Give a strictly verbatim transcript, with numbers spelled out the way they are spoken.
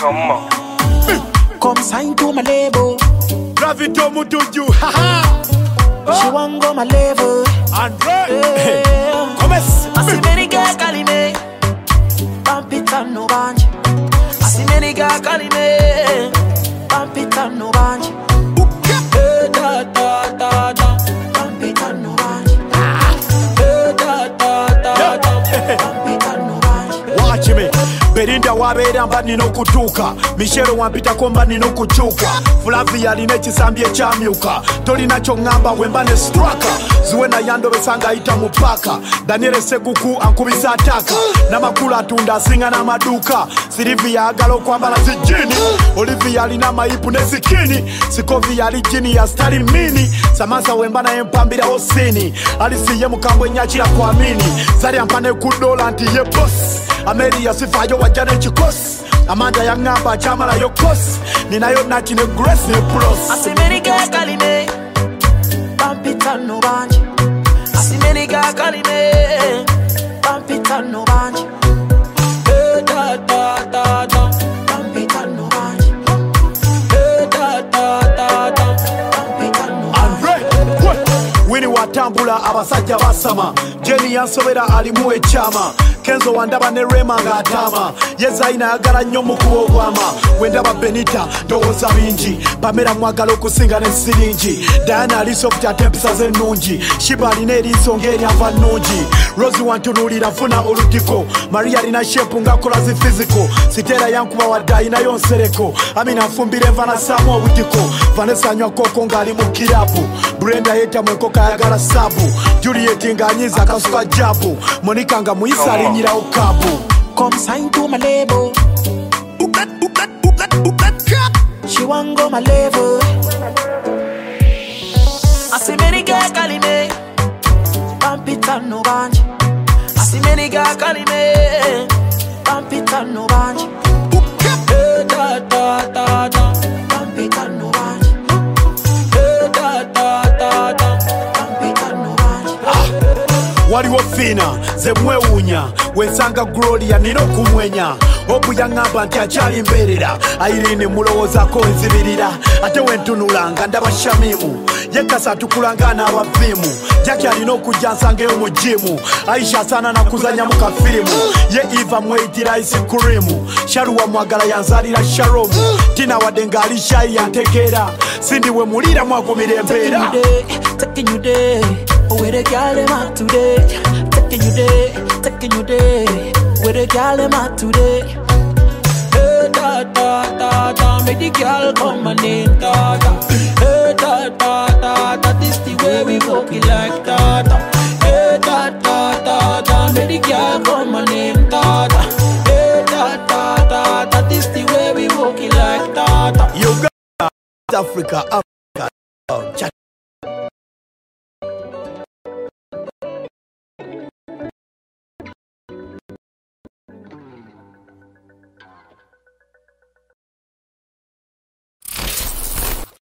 Come on. Come sign to my label. Gravito Mutuju, haha. She want go my level. Andre, come I see many girls calling me. Pump it up, no bunch. I see many girls calling me. Pump it up, no bunch. Hey, da da da da. Pump it up, no bunch. Hey, da da da da. Pump it up, no bunch. Watch me. Berinda wabera mba nino kutuka Michero wampita komba nino kuchuka Flavi ya linechi sambie chamyuka Tori nacho ngamba wembane straka Zuena yando besanga ita mupaka Daniele Seguku ankubisa ataka Na makula tunda singa na maduka Sirivi ya agalo kwa mbala zijini Olivia lina maipu nesikini Sikovi ya lijini ya stari mini Samasa wembana empambira osini Alisi ye mukambwe nyachira kwa mini Zari ampane kudola anti ye boss Ameri ya sifayo wajane chikos Amanda ya ngamba chamala yo kos Ninayo nachi ne grace ne plus I see many girls calling me Pump it up, no bunch. I see many girls calling me Pump it up, no bunch. Hey, da da da da. Pump it up, no bunch. Hey, da da da da. Pump it up, no bunch. Andre, Winnie watambula abasajja basama Jenny yansobera alimuwe chama Kenzo wandaba ne rema ngatama Yeza inayagala nnyo mukuba obwama Wendaba Benita ndowooza bingi Pamela mwagala okusinga ne siringi Diana aliso kutya empisa z'ennungi Shiba alina eriiso ng'eryava nnungi Rosie wantunuulira nfuna olutiko Maria alina shepu ng'akola zi physical Sitera yankuba wadde ayinayo nsereko Amina nfumbira enva nassaamu obutiko Vanessa anywa koko ng'ali mu kirapu Brenda yeeta mwenkoko ayagala sabu Juliet ng'anyiza akasuka jabu Monica nga muyisa alinyira okabu Come sign to my label. She want go my level. I see many girls calling me. Pump it up, no bunch. I see many girls calling me. Pump it up, no bunch. Hey, da da da da. Pump it up, no bunch. Hey, da da da da. Pump it up, no bunch. Waliwo fina ze mwewunya wensanga Gloria nino kumwenya Obu yangamba nti akyali mberera Irene mulowoozako enzibirira ate wentunulanga ndaba Shamimu Yekasa tukulanga n'abavimu Jackie alina okujja nsangeyo mu jimu Aisha asaana nakuzanya mu kafirimu Ye Eva mweyitira ice cream Sharuwa mwagala yanzalira Sharomu Tina wadde ng'ali shayi yantegeera Sindi we mulira mwagumira embeera Taking you there, where the girl them at today. Taking you there, taking you there, where the girl them at today. Hey, da da da da, make the girl come and name da da. Hey, da da da da, this the way we walk it like da da. Hey, da da da da, make the girl come and name da da. Hey, da da da da, this the way we walk it like da da. You got Africa.